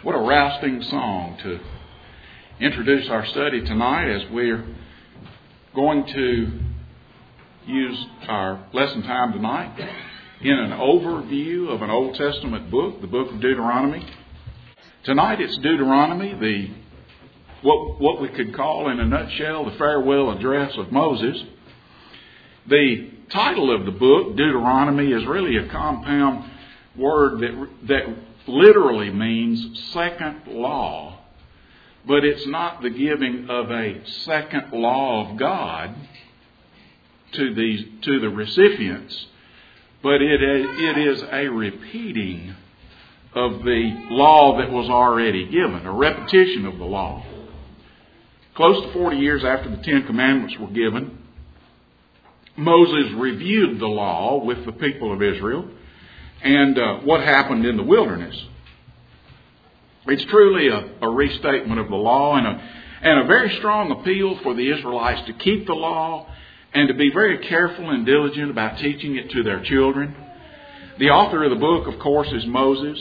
What a rousing song to introduce our study tonight, as we're going to use our lesson time tonight in an overview of an Old Testament book, the book of Deuteronomy. Tonight it's Deuteronomy, what we could call in a nutshell the farewell address of Moses. The title of the book, Deuteronomy, is really a compound word that literally means second law. But it's not the giving of a second law of God to the recipients, but it is a repeating of the law that was already given, a repetition of the law. Close to 40 years after the Ten Commandments were given, Moses reviewed the law with the people of Israel and what happened in the wilderness. It's truly a restatement of the law and a very strong appeal for the Israelites to keep the law and to be very careful and diligent about teaching it to their children. The author of the book, of course, is Moses.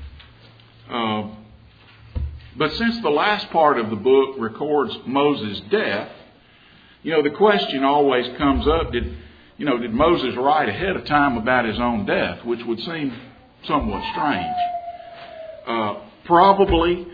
But since the last part of the book records Moses' death, the question always comes up, did Moses write ahead of time about his own death, which would seem somewhat strange. Probably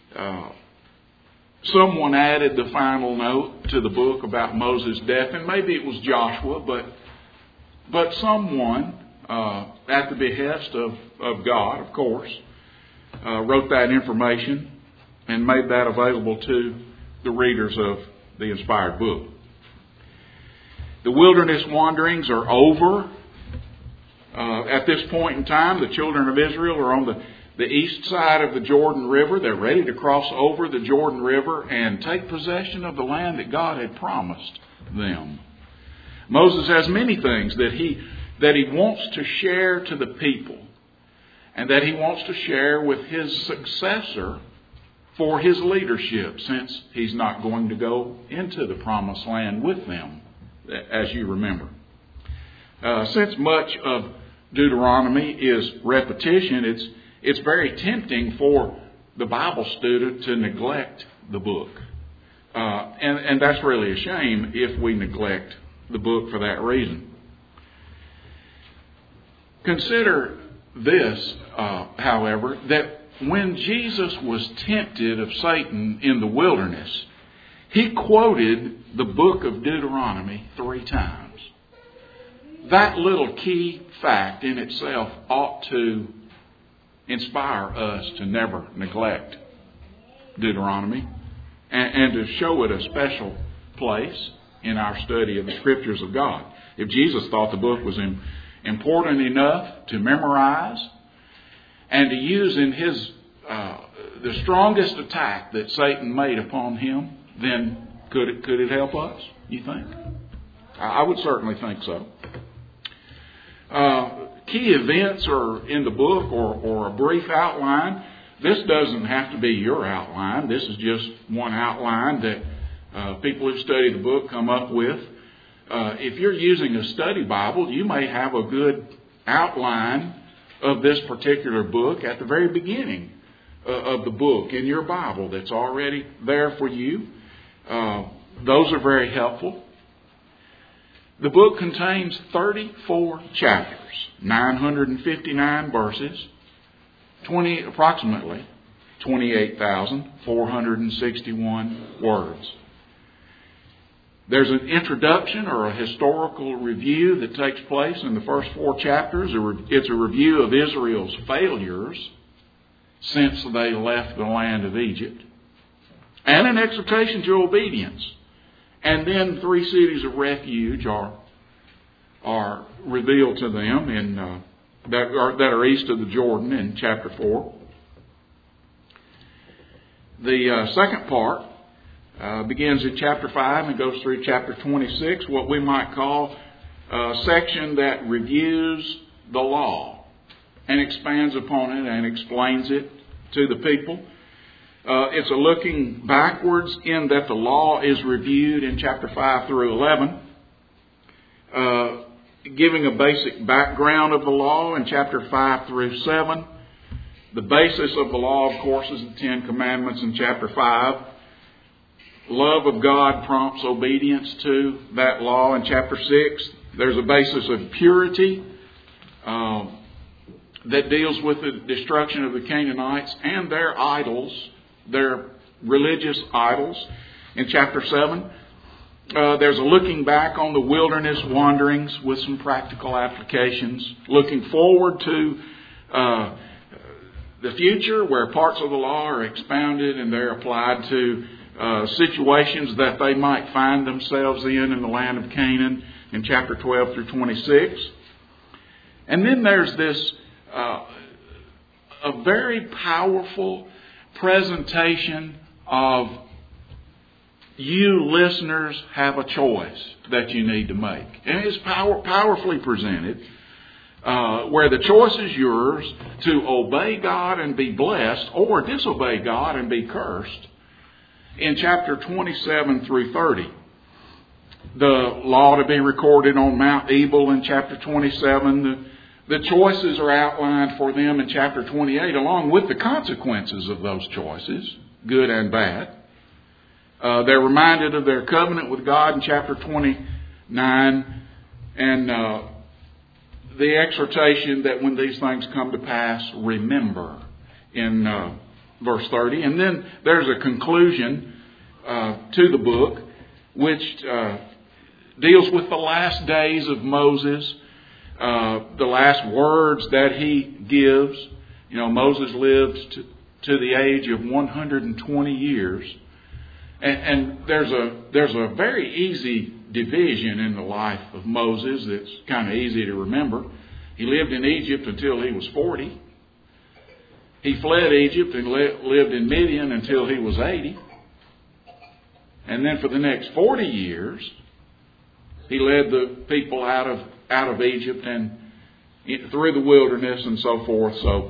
someone added the final note to the book about Moses' death, and maybe it was Joshua, but someone, at the behest of God, of course, wrote that information and made that available to the readers of the inspired book. The wilderness wanderings are over. At this point in time, the children of Israel are on the east side of the Jordan River. They're ready to cross over the Jordan River and take possession of the land that God had promised them. Moses has many things that he wants to share to the people, and that he wants to share with his successor for his leadership, since he's not going to go into the promised land with them, as you remember. Since much of Deuteronomy is repetition, it's very tempting for the Bible student to neglect the book. And that's really a shame if we neglect the book for that reason. Consider this, however, that when Jesus was tempted of Satan in the wilderness, he quoted the book of Deuteronomy 3 times. That little key fact in itself ought to inspire us to never neglect Deuteronomy and to show it a special place in our study of the Scriptures of God. If Jesus thought the book was important enough to memorize and to use in his the strongest attack that Satan made upon him, then could it help us, you think? I would certainly think so. Key events are in the book or a brief outline. This doesn't have to be your outline. This is just one outline that people who study the book come up with. If you're using a study Bible, you may have a good outline of this particular book at the very beginning of the book in your Bible that's already there for you. Those are very helpful. The book contains 34 chapters, 959 verses, approximately 28,461 words. There's an introduction or a historical review that takes place in the first 4 chapters. It's a review of Israel's failures since they left the land of Egypt, and an exhortation to obedience. And then 3 cities of refuge are revealed to them that are east of the Jordan in chapter 4. The second part begins in chapter 5 and goes through chapter 26, what we might call a section that reviews the law and expands upon it and explains it to the people. It's a looking backwards in that the law is reviewed in chapter 5 through 11, giving a basic background of the law in chapter 5 through 7, The basis of the law, of course, is the Ten Commandments in chapter 5. Love of God prompts obedience to that law in chapter 6. There's a basis of purity that deals with the destruction of the Canaanites and their idols, their religious idols, in chapter 7. There's a looking back on the wilderness wanderings with some practical applications, looking forward to the future where parts of the law are expounded and they're applied to situations that they might find themselves in the land of Canaan in chapter 12 through 26. And then there's this a very powerful presentation of you listeners have a choice that you need to make. And it's powerfully presented where the choice is yours to obey God and be blessed or disobey God and be cursed in chapter 27 through 30. The law to be recorded on Mount Ebal in chapter 27. The choices are outlined for them in chapter 28 along with the consequences of those choices, good and bad. They're reminded of their covenant with God in chapter 29 and the exhortation that when these things come to pass, remember in verse 30. And then there's a conclusion to the book which deals with the last days of Moses, the last words that he gives. You know, Moses lived to the age of 120 years. And there's a very easy division in the life of Moses that's kind of easy to remember. He lived in Egypt until he was 40. He fled Egypt and lived in Midian until he was 80. And then for the next 40 years, he led the people out of Egypt and through the wilderness and so forth. So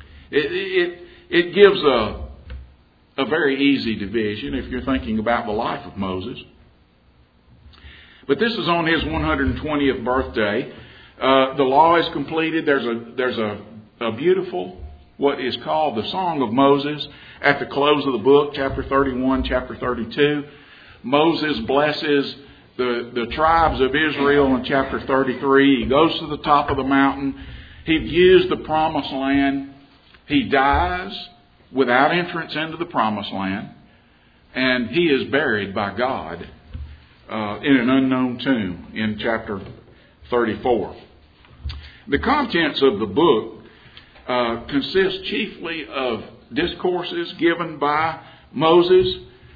it gives a very easy division if you're thinking about the life of Moses. But this is on his 120th birthday. The law is completed. There's a beautiful, what is called the Song of Moses at the close of the book, chapter 31, chapter 32. Moses blesses the tribes of Israel in chapter 33. He goes to the top of the mountain. He views the promised land. He dies without entrance into the promised land. And he is buried by God in an unknown tomb in chapter 34. The contents of the book consist chiefly of discourses given by Moses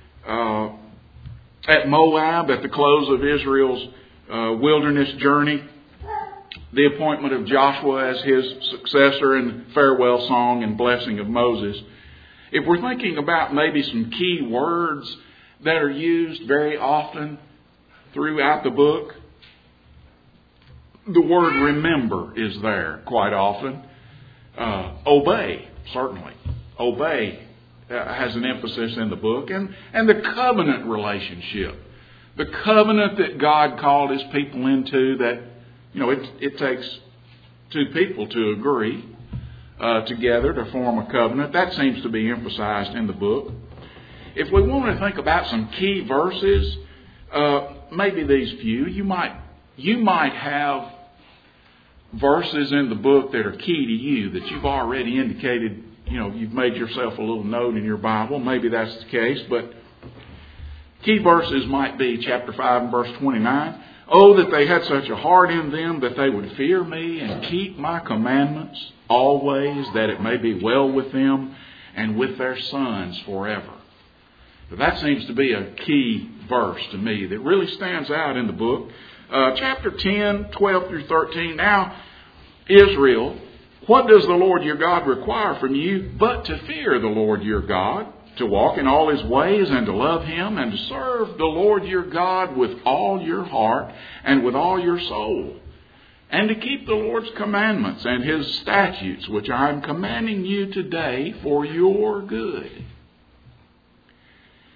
at Moab at the close of Israel's wilderness journey, the appointment of Joshua as his successor, and farewell song and blessing of Moses. If we're thinking about maybe some key words that are used very often throughout the book, the word remember is there quite often. Obey, certainly. Obey has an emphasis in the book. And the covenant relationship. The covenant that God called his people into that, it takes two people to agree together to form a covenant. That seems to be emphasized in the book. If we want to think about some key verses, maybe these few, you might have verses in the book that are key to you that you've already indicated, you've made yourself a little note in your Bible. Maybe that's the case, but key verses might be chapter 5 and verse 29. Oh, that they had such a heart in them that they would fear me and keep my commandments always, that it may be well with them and with their sons forever. But that seems to be a key verse to me that really stands out in the book. Chapter 10, 12 through 13. Now, Israel, what does the Lord your God require from you but to fear the Lord your God, to walk in all his ways and to love him and to serve the Lord your God with all your heart and with all your soul, and to keep the Lord's commandments and his statutes, which I am commanding you today for your good.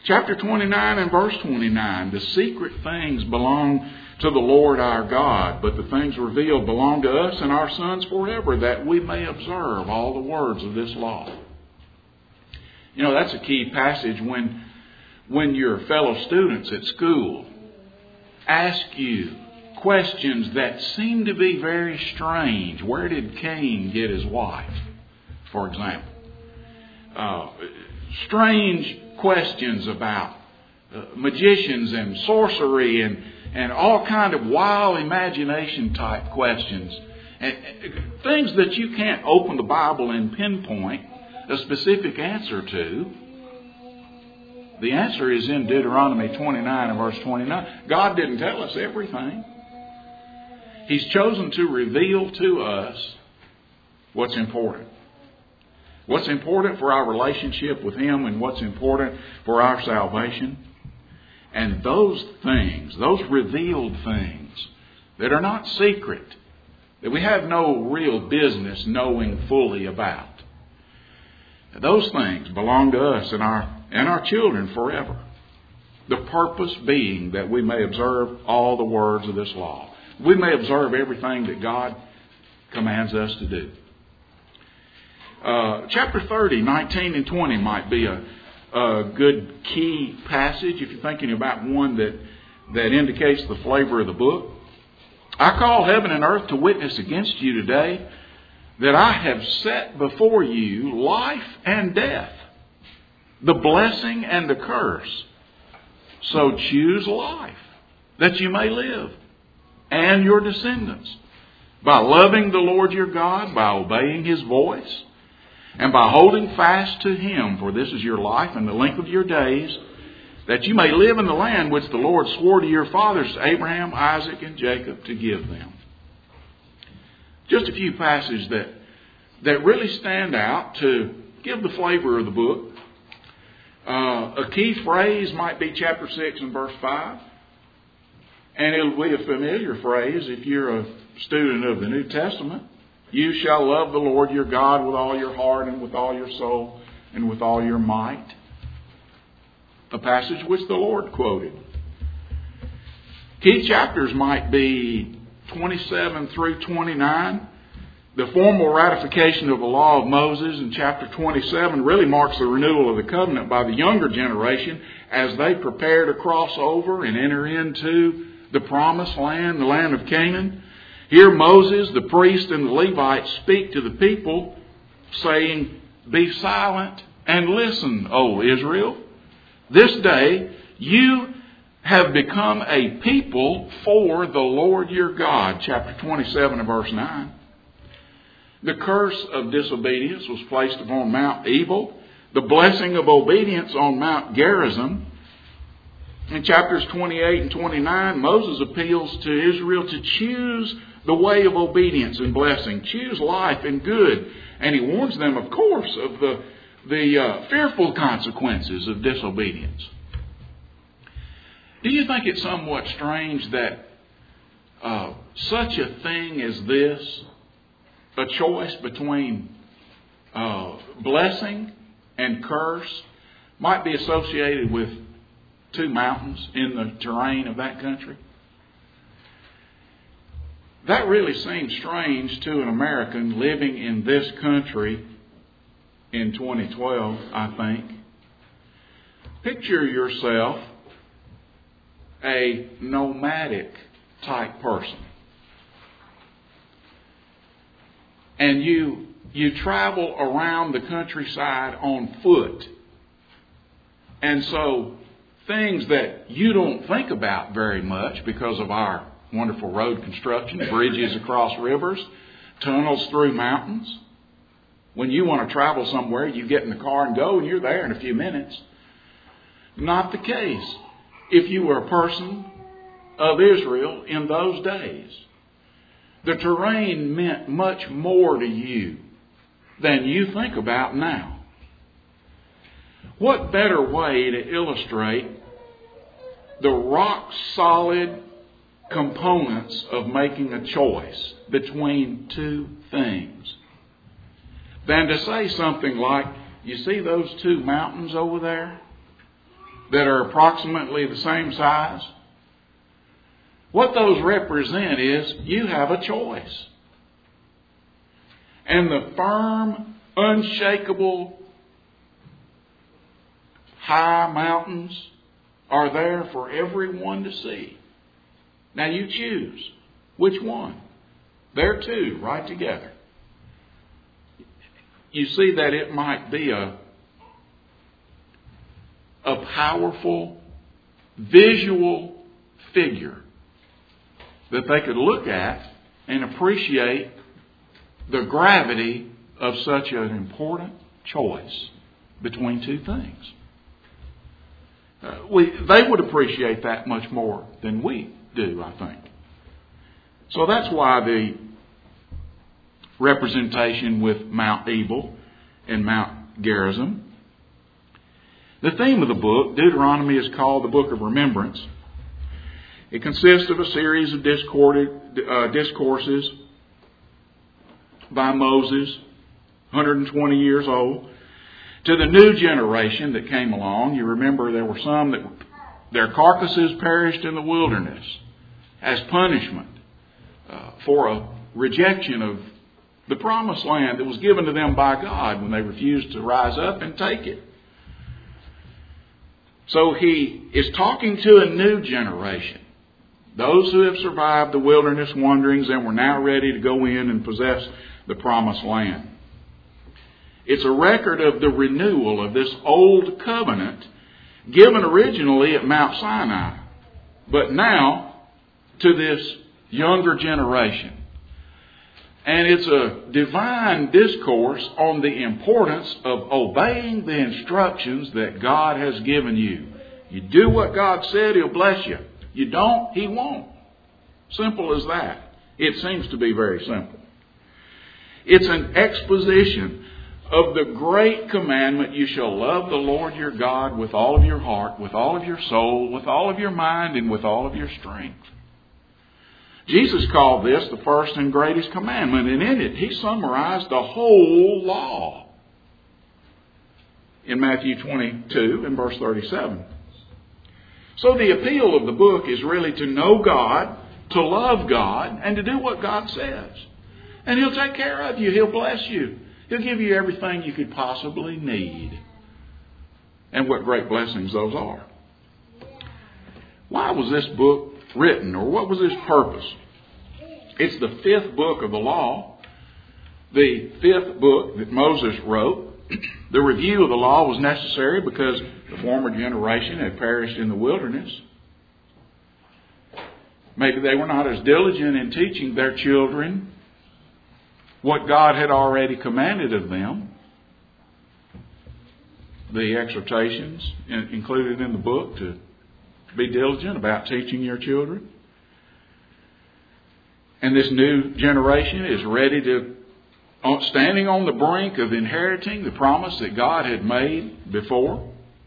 Chapter 29 and verse 29, the secret things belong to the Lord our God, but the things revealed belong to us and our sons forever, that we may observe all the words of this law. You know, that's a key passage when your fellow students at school ask you questions that seem to be very strange. Where did Cain get his wife, for example? Strange questions about magicians and sorcery and all kind of wild imagination type questions. And things that you can't open the Bible and pinpoint a specific answer to. The answer is in Deuteronomy 29 and verse 29. God didn't tell us everything. He's chosen to reveal to us what's important. What's important for our relationship with Him and what's important for our salvation. And those things, those revealed things that are not secret, that we have no real business knowing fully about, those things belong to us and our children forever. The purpose being that we may observe all the words of this law. We may observe everything that God commands us to do. Chapter 30, 19 and 20 might be a good key passage if you're thinking about one that indicates the flavor of the book. I call heaven and earth to witness against you today that I have set before you life and death, the blessing and the curse. So choose life, that you may live, and your descendants, by loving the Lord your God, by obeying His voice, and by holding fast to Him, for this is your life and the length of your days, that you may live in the land which the Lord swore to your fathers, Abraham, Isaac, and Jacob, to give them. Just a few passages that really stand out to give the flavor of the book. A key phrase might be chapter 6 and verse 5. And it'll be a familiar phrase if you're a student of the New Testament. You shall love the Lord your God with all your heart and with all your soul and with all your might. A passage which the Lord quoted. Key chapters might be 27 through 29. The formal ratification of the law of Moses in chapter 27 really marks the renewal of the covenant by the younger generation as they prepare to cross over and enter into the promised land, the land of Canaan. Here Moses, the priest, and the Levites speak to the people, saying, "Be silent and listen, O Israel. This day you have become a people for the Lord your God." Chapter 27 and verse 9. The curse of disobedience was placed upon Mount Ebal, the blessing of obedience on Mount Gerizim. In chapters 28 and 29, Moses appeals to Israel to choose the way of obedience and blessing. Choose life and good. And he warns them, of course, of the fearful consequences of disobedience. Do you think it's somewhat strange that such a thing as this, a choice between blessing and curse, might be associated with two mountains in the terrain of that country? That really seems strange to an American living in this country in 2012, I think. Picture yourself a nomadic type person. And you travel around the countryside on foot. And so things that you don't think about very much because of our wonderful road construction, bridges across rivers, tunnels through mountains. When you want to travel somewhere, you get in the car and go, and you're there in a few minutes. Not the case if you were a person of Israel in those days. The terrain meant much more to you than you think about now. What better way to illustrate the rock-solid components of making a choice between two things than to say something like, you see those two mountains over there? that are approximately the same size. What those represent is you have a choice. And the firm, unshakable, high mountains are there for everyone to see. Now you choose which one. They're two right together. You see that it might be a powerful visual figure that they could look at and appreciate the gravity of such an important choice between two things. They would appreciate that much more than we do, I think. So that's why the representation with Mount Ebal and Mount Gerizim. The theme of the book, Deuteronomy, is called the Book of Remembrance. It consists of a series of discourses by Moses, 120 years old, to the new generation that came along. You remember there were some that their carcasses perished in the wilderness as punishment for a rejection of the promised land that was given to them by God when they refused to rise up and take it. So he is talking to a new generation. Those who have survived the wilderness wanderings and were now ready to go in and possess the promised land. It's a record of the renewal of this old covenant given originally at Mount Sinai, but now to this younger generation. And it's a divine discourse on the importance of obeying the instructions that God has given you. You do what God said, He'll bless you. You don't, He won't. Simple as that. It seems to be very simple. It's an exposition of the great commandment, you shall love the Lord your God with all of your heart, with all of your soul, with all of your mind, and with all of your strength. Jesus called this the first and greatest commandment, and in it He summarized the whole law in Matthew 22 and verse 37. So the appeal of the book is really to know God, to love God, and to do what God says. And He'll take care of you. He'll bless you. He'll give you everything you could possibly need. And what great blessings those are. Why was this book written, or what was its purpose? It's the fifth book of the law. The fifth book that Moses wrote. The review of the law was necessary because the former generation had perished in the wilderness. Maybe they were not as diligent in teaching their children what God had already commanded of them. The exhortations included in the book to be diligent about teaching your children. And this new generation is ready to, standing on the brink of inheriting the promise that God had made before.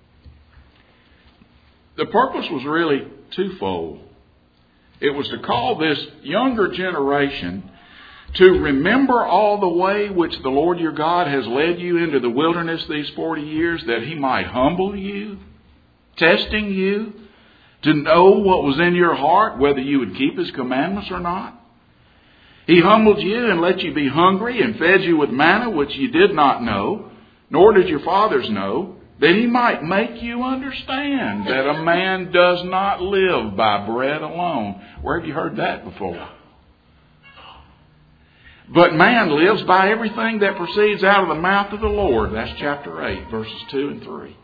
The purpose was really twofold. It was to call this younger generation to remember all the way which the Lord your God has led you into the wilderness these 40 years, that He might humble you, testing you, to know what was in your heart, whether you would keep His commandments or not. He humbled you and let you be hungry and fed you with manna which you did not know, nor did your fathers know, that He might make you understand that a man does not live by bread alone. Where have you heard that before? But man lives by everything that proceeds out of the mouth of the Lord. That's chapter 8, verses 2 and 3.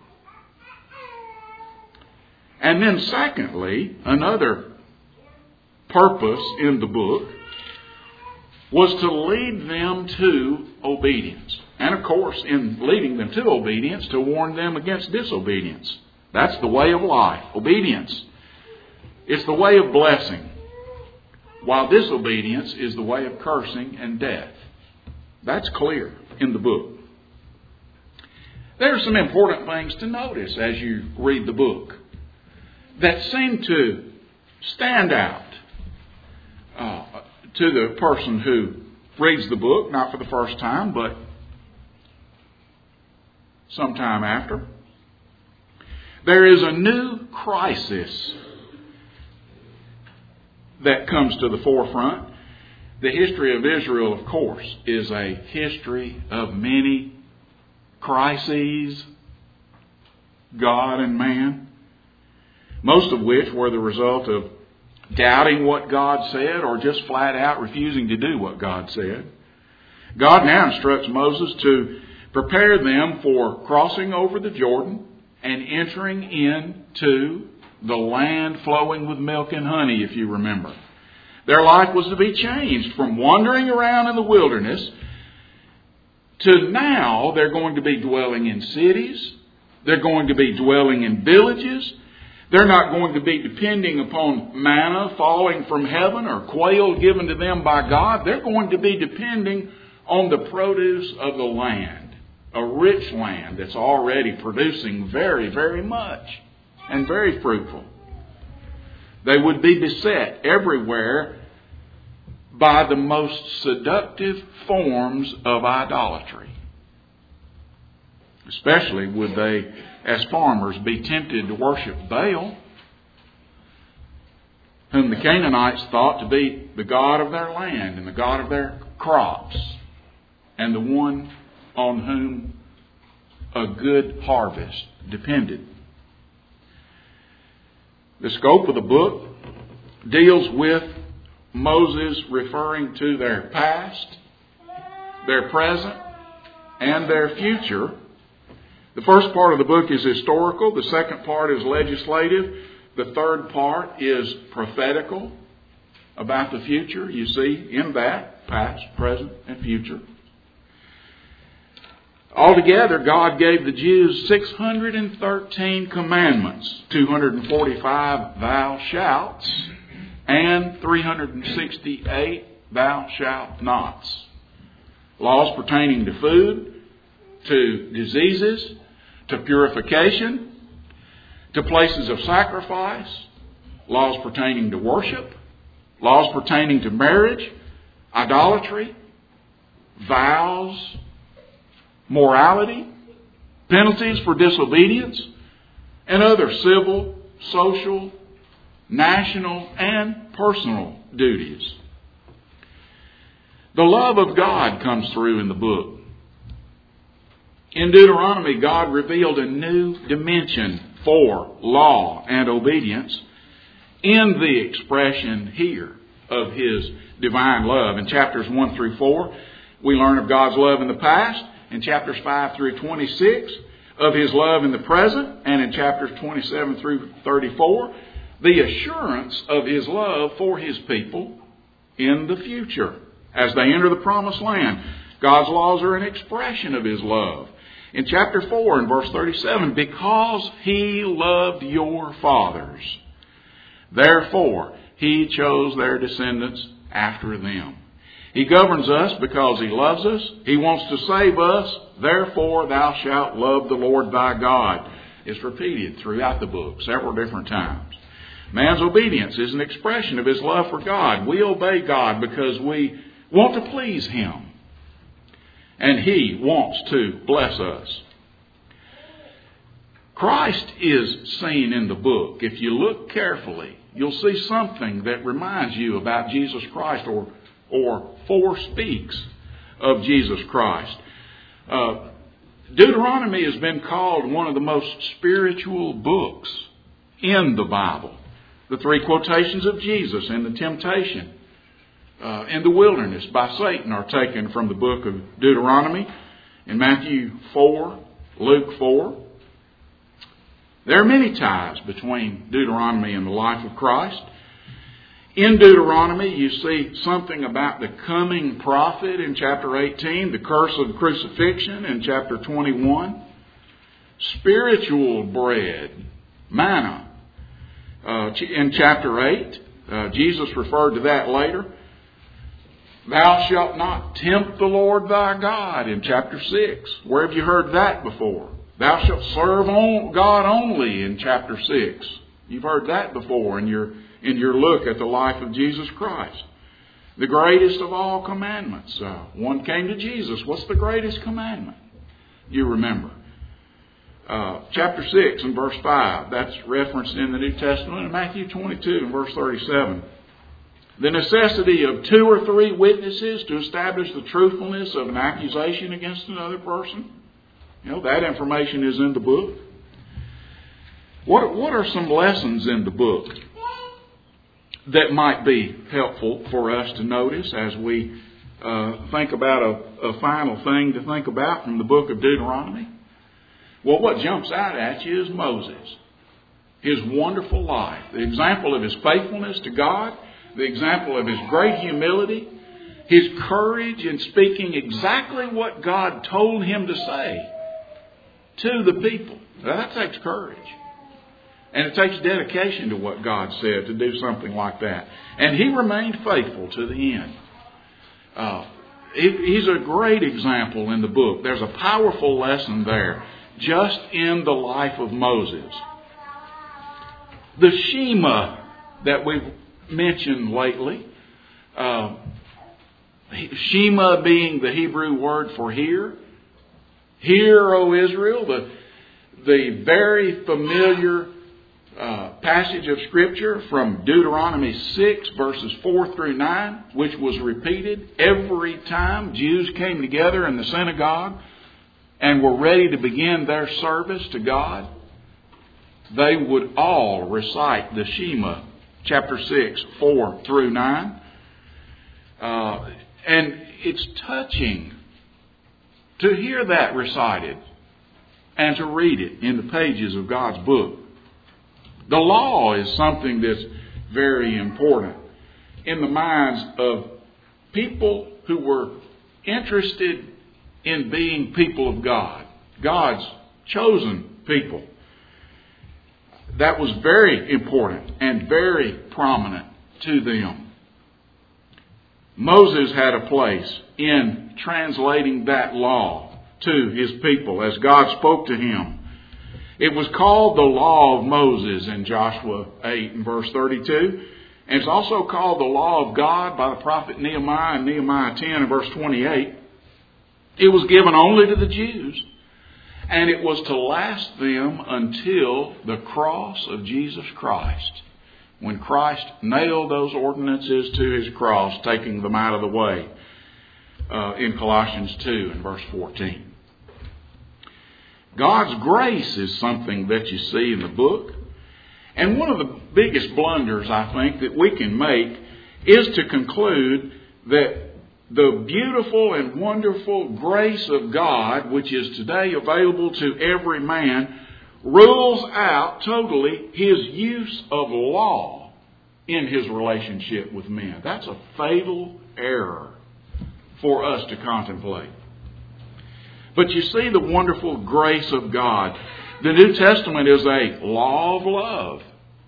And then secondly, another purpose in the book was to lead them to obedience. And of course, in leading them to obedience, to warn them against disobedience. That's the way of life. Obedience. It's the way of blessing. While disobedience is the way of cursing and death. That's clear in the book. There are some important things to notice as you read the book that seem to stand out to the person who reads the book, not for the first time, but sometime after. There is a new crisis that comes to the forefront. The history of Israel, of course, is a history of many crises, God and man, most of which were the result of doubting what God said or just flat out refusing to do what God said. God now instructs Moses to prepare them for crossing over the Jordan and entering into the land flowing with milk and honey, if you remember. Their life was to be changed from wandering around in the wilderness to now they're going to be dwelling in cities. They're going to be dwelling in villages. They're not going to be depending upon manna falling from heaven or quail given to them by God. They're going to be depending on the produce of the land, a rich land that's already producing very, very much and very fruitful. They would be beset everywhere by the most seductive forms of idolatry. Especially would they, as farmers, be tempted to worship Baal, whom the Canaanites thought to be the god of their land and the god of their crops, and the one on whom a good harvest depended. The scope of the book deals with Moses referring to their past, their present, and their future. The first part of the book is historical. The second part is legislative. The third part is prophetical about the future. You see in that past, present, and future. Altogether, God gave the Jews 613 commandments, 245 thou shalt, and 368 thou shalt nots. Laws pertaining to food, to diseases, to purification, to places of sacrifice, laws pertaining to worship, laws pertaining to marriage, idolatry, vows, morality, penalties for disobedience, and other civil, social, national, and personal duties. The love of God comes through in the book. In Deuteronomy, God revealed a new dimension for law and obedience in the expression here of His divine love. In chapters 1 through 4, we learn of God's love in the past. In chapters 5 through 26, of His love in the present. And in chapters 27 through 34, the assurance of His love for His people in the future as they enter the promised land. God's laws are an expression of His love. In chapter 4 and verse 37, because He loved your fathers, therefore He chose their descendants after them. He governs us because He loves us. He wants to save us. Therefore thou shalt love the Lord thy God. It's repeated throughout the book several different times. Man's obedience is an expression of his love for God. We obey God because we want to please Him. And He wants to bless us. Christ is seen in the book. If you look carefully, you'll see something that reminds you about Jesus Christ or forespeaks of Jesus Christ. Deuteronomy has been called one of the most spiritual books in the Bible. The three quotations of Jesus and the temptation in the wilderness by Satan are taken from the book of Deuteronomy. In Matthew 4, Luke 4. There are many ties between Deuteronomy and the life of Christ. In Deuteronomy, you see something about the coming prophet in chapter 18, the curse of the crucifixion in chapter 21, spiritual bread, manna, in chapter 8. Jesus referred to that later. Thou shalt not tempt the Lord thy God in chapter 6. Where have you heard that before? Thou shalt serve God only in chapter 6. You've heard that before in your look at the life of Jesus Christ. The greatest of all commandments. One came to Jesus. What's the greatest commandment? You remember. chapter 6 and verse 5. That's referenced in the New Testament. In Matthew 22 and verse 37. The necessity of 2 or 3 witnesses to establish the truthfulness of an accusation against another person. That information is in the book. What are some lessons in the book that might be helpful for us to notice as we think about a final thing to think about from the book of Deuteronomy? Well, what jumps out at you is Moses. His wonderful life. The example of his faithfulness to God. The example of his great humility. His courage in speaking exactly what God told him to say to the people. Now, that takes courage. And it takes dedication to what God said to do something like that. And he remained faithful to the end. He's a great example in the book. There's a powerful lesson there just in the life of Moses. The Shema that we've mentioned lately, Shema being the Hebrew word for hear. Hear, O Israel, the very familiar passage of Scripture from Deuteronomy 6 verses 4 through 9, which was repeated every time Jews came together in the synagogue and were ready to begin their service to God. They would all recite the Shema, chapter 6, 4 through 9. And it's touching to hear that recited and to read it in the pages of God's book. The law is something that's very important in the minds of people who were interested in being people of God, God's chosen people. That was very important and very prominent to them. Moses had a place in translating that law to his people as God spoke to him. It was called the Law of Moses in Joshua 8 and verse 32. And it's also called the Law of God by the prophet Nehemiah in Nehemiah 10 and verse 28. It was given only to the Jews. And it was to last them until the cross of Jesus Christ. When Christ nailed those ordinances to his cross, taking them out of the way in Colossians 2 and verse 14. God's grace is something that you see in the book. And one of the biggest blunders, I think, that we can make is to conclude that the beautiful and wonderful grace of God, which is today available to every man, rules out totally his use of law in his relationship with men. That's a fatal error for us to contemplate. But you see the wonderful grace of God. The New Testament is a law of love.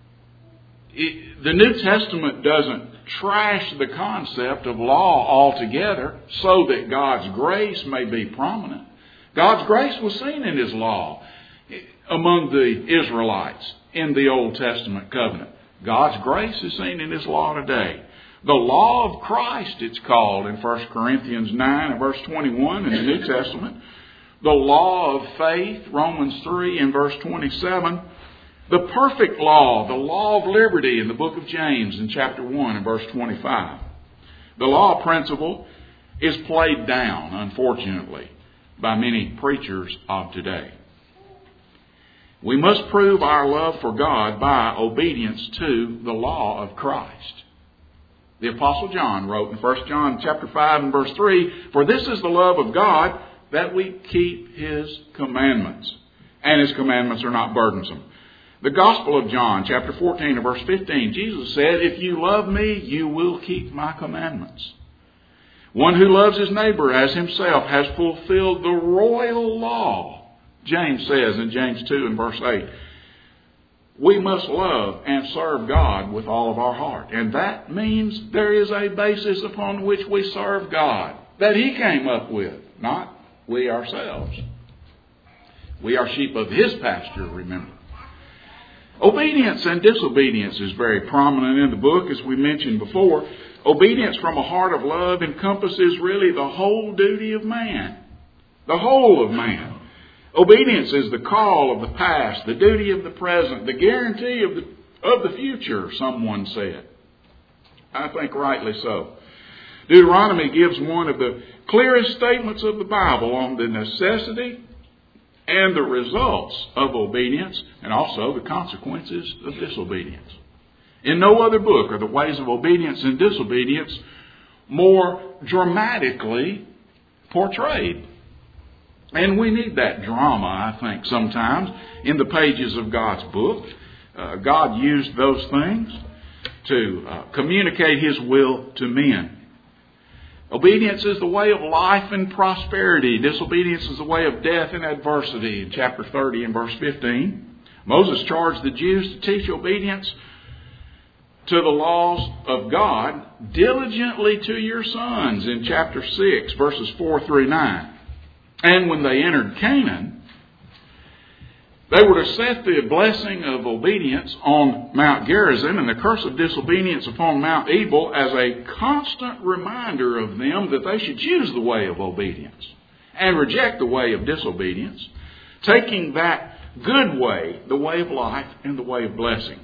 The New Testament doesn't trash the concept of law altogether so that God's grace may be prominent. God's grace was seen in his law among the Israelites in the Old Testament covenant. God's grace is seen in his law today. The law of Christ, it's called in 1 Corinthians 9 and verse 21 in the New Testament. The law of faith, Romans 3 and verse 27. The perfect law, the law of liberty in the book of James in chapter 1 and verse 25. The law principle is played down, unfortunately, by many preachers of today. We must prove our love for God by obedience to the law of Christ. The Apostle John wrote in 1 John chapter 5 and verse 3, "For this is the love of God, that we keep his commandments. And his commandments are not burdensome." The Gospel of John chapter 14 and verse 15, Jesus said, "If you love me, you will keep my commandments." One who loves his neighbor as himself has fulfilled the royal law. James says in James 2 and verse 8, we must love and serve God with all of our heart. And that means there is a basis upon which we serve God that he came up with, not we ourselves. We are sheep of his pasture, remember. Obedience and disobedience is very prominent in the book, as we mentioned before. Obedience from a heart of love encompasses really the whole duty of man. The whole of man. Obedience is the call of the past, the duty of the present, the guarantee of the future, someone said. I think rightly so. Deuteronomy gives one of the clearest statements of the Bible on the necessity and the results of obedience, and also the consequences of disobedience. In no other book are the ways of obedience and disobedience more dramatically portrayed. And we need that drama, I think, sometimes in the pages of God's book. God used those things to communicate His will to men. Obedience is the way of life and prosperity. Disobedience is the way of death and adversity. In chapter 30 and verse 15, Moses charged the Jews to teach obedience to the laws of God diligently to your sons in chapter 6, verses 4 through 9. And when they entered Canaan, they were to set the blessing of obedience on Mount Gerizim and the curse of disobedience upon Mount Ebal as a constant reminder of them that they should choose the way of obedience and reject the way of disobedience, taking that good way, the way of life, and the way of blessing.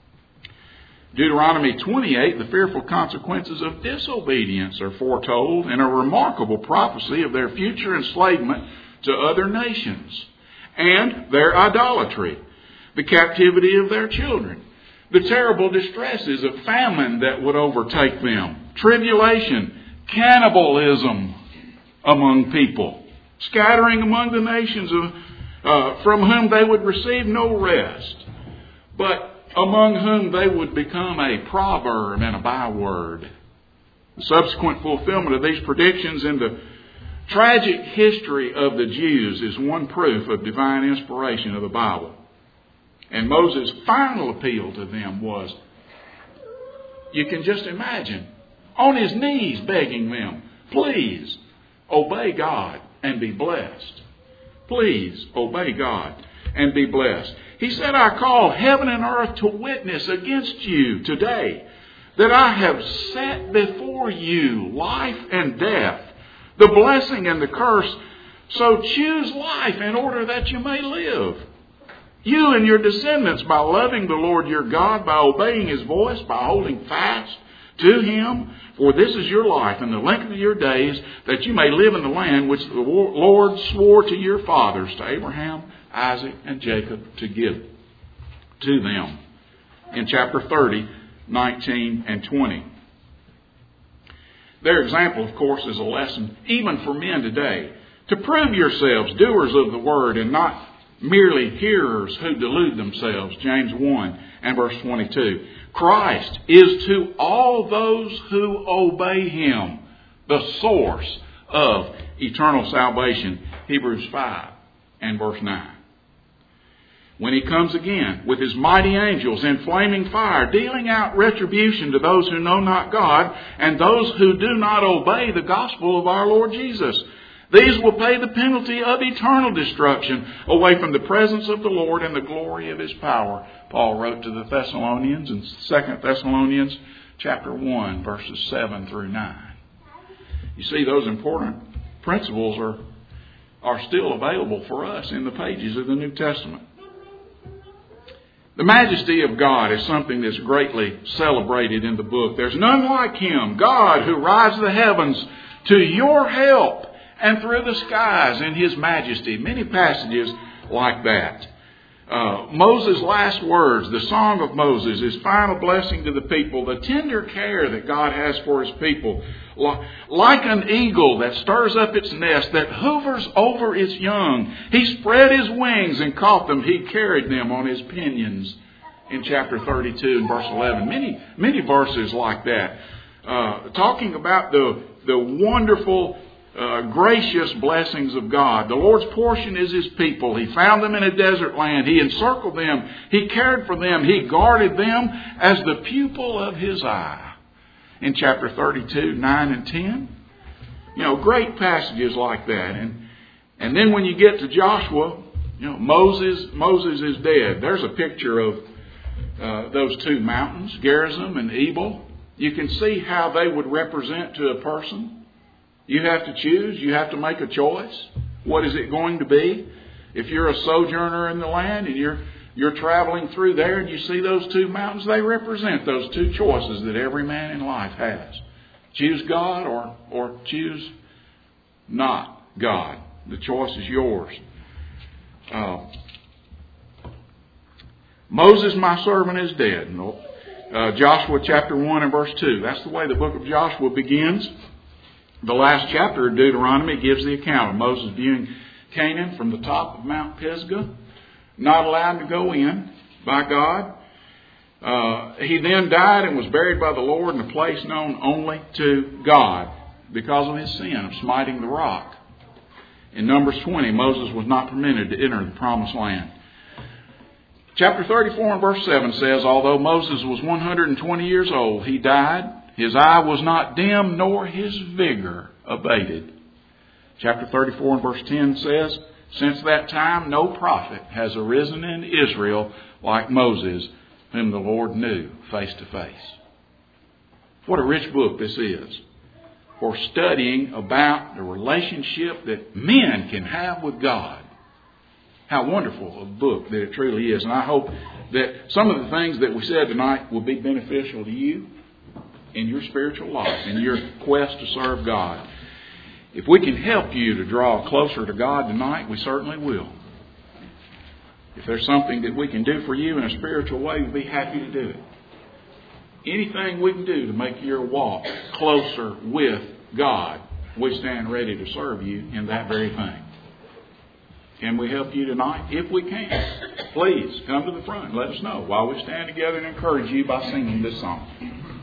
Deuteronomy 28, the fearful consequences of disobedience are foretold in a remarkable prophecy of their future enslavement to other nations and their idolatry, the captivity of their children, the terrible distresses of famine that would overtake them, tribulation, cannibalism among people, scattering among the nations from whom they would receive no rest, but among whom they would become a proverb and a byword. The subsequent fulfillment of these predictions in the tragic history of the Jews is one proof of divine inspiration of the Bible. And Moses' final appeal to them was, you can just imagine, on his knees begging them, please obey God and be blessed. Please obey God and be blessed. He said, I call heaven and earth to witness against you today that I have set before you life and death, the blessing and the curse. So choose life in order that you may live. You and your descendants, by loving the Lord your God, by obeying His voice, by holding fast to Him. For this is your life and the length of your days, that you may live in the land which the Lord swore to your fathers, to Abraham, Isaac, and Jacob, to give to them. In chapter 30, 19 and 20. Their example, of course, is a lesson even for men today. To prove yourselves doers of the word and not merely hearers who delude themselves. James 1 and verse 22. Christ is to all those who obey Him the source of eternal salvation. Hebrews 5 and verse 9. When He comes again with His mighty angels in flaming fire, dealing out retribution to those who know not God and those who do not obey the gospel of our Lord Jesus. These will pay the penalty of eternal destruction away from the presence of the Lord and the glory of His power. Paul wrote to the Thessalonians in 2 Thessalonians chapter 1, verses 7 through 9. You see, those important principles are still available for us in the pages of the New Testament. The majesty of God is something that's greatly celebrated in the book. There's none like Him, God who rides the heavens to your help and through the skies in His majesty. Many passages like that. Moses' last words, the Song of Moses, His final blessing to the people, the tender care that God has for His people. Like an eagle that stirs up its nest, that hovers over its young. He spread His wings and caught them. He carried them on His pinions in chapter 32 and verse 11. Many verses like that. Talking about the wonderful gracious blessings of God. The Lord's portion is His people. He found them in a desert land. He encircled them. He cared for them. He guarded them as the pupil of His eye. In chapter 32, 9 and 10. Great passages like that. And then when you get to Joshua, Moses is dead. There's a picture of those two mountains, Gerizim and Ebal. You can see how they would represent to a person. You have to choose. You have to make a choice. What is it going to be? if you're a sojourner in the land and you're traveling through there and you see those two mountains, they represent those two choices that every man in life has. Choose God or choose not God. The choice is yours. Moses, my servant, is dead. Joshua chapter 1 and verse 2. That's the way the book of Joshua begins. The last chapter of Deuteronomy gives the account of Moses viewing Canaan from the top of Mount Pisgah, not allowed to go in by God. He then died and was buried by the Lord in a place known only to God because of his sin of smiting the rock. In Numbers 20, Moses was not permitted to enter the promised land. Chapter 34 and verse 7 says, although Moses was 120 years old, he died. His eye was not dim, nor his vigor abated. Chapter 34 and verse 10 says, since that time no prophet has arisen in Israel like Moses, whom the Lord knew face to face. What a rich book this is for studying about the relationship that men can have with God. How wonderful a book that it truly is. And I hope that some of the things that we said tonight will be beneficial to you in your spiritual life, in your quest to serve God. If we can help you to draw closer to God tonight, we certainly will. If there's something that we can do for you in a spiritual way, we'll be happy to do it. Anything we can do to make your walk closer with God, we stand ready to serve you in that very thing. Can we help you tonight? If we can, please come to the front and let us know while we stand together and encourage you by singing this song.